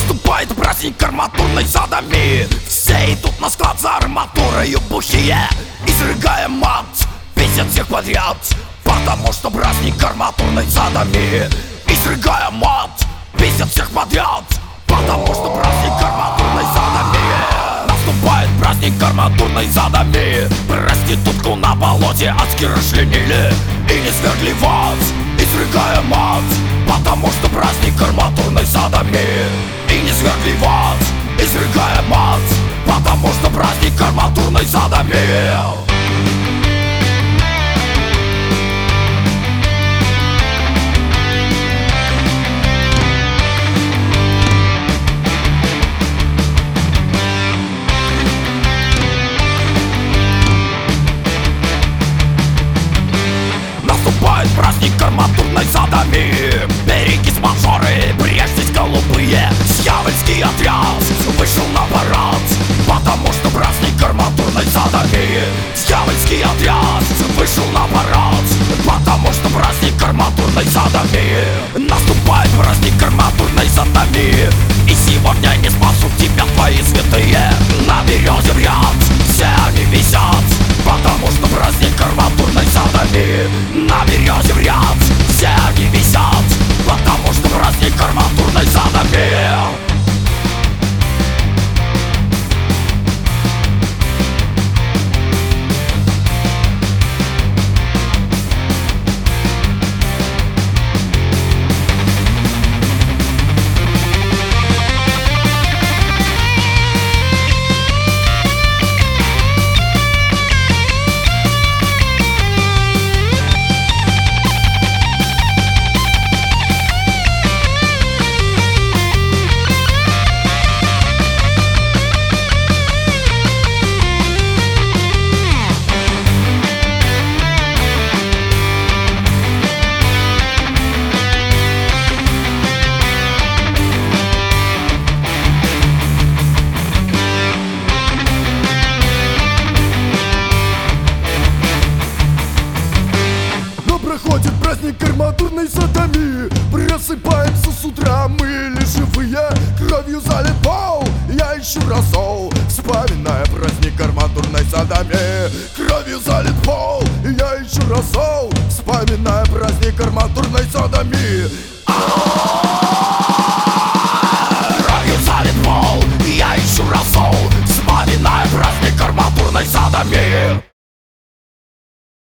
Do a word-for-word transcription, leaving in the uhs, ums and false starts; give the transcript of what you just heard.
Наступает праздник арматурной садами. Все идут на склад за арматурою бухие, изрыгая мат, бесят всех подряд, потому что праздник арматурной садами. Изрыгая мат, бесят всех подряд, потому что праздник арматурной садами. Наступает праздник арматурной садами. Проститутку на болоте адски расчленили и не свергли в ад, изрыгая мат, потому что праздник арматурной садами. И не свергли в ад, изрыгая мат, потому что праздник арматурной садами. Наступает праздник арматурной садами. Берегись, мажоры, прячьтесь, голубые. Дьявольский отряд вышел на парад, потому что праздник арматурной садами. Дьявольский отряд вышел на парад, потому что праздник арматурной садами. Наступает праздник арматурной садами. И сегодня не спасут тебя твои святые. На березе в ряд все они висят, потому что праздник арматурной садами. На березе в ряд все они висят, потому что праздник арматурной садами. Проходит праздник арматурной садами. Просыпаемся с утра, мы ли живые. Кровью залит пол, я ищу рассол, вспоминая праздник арматурной садами. Кровью залит пол, я ищу рассол, вспоминая праздник арматурной садами. Кровью залит пол, я ищу рассол, вспоминая праздник арматурной садами.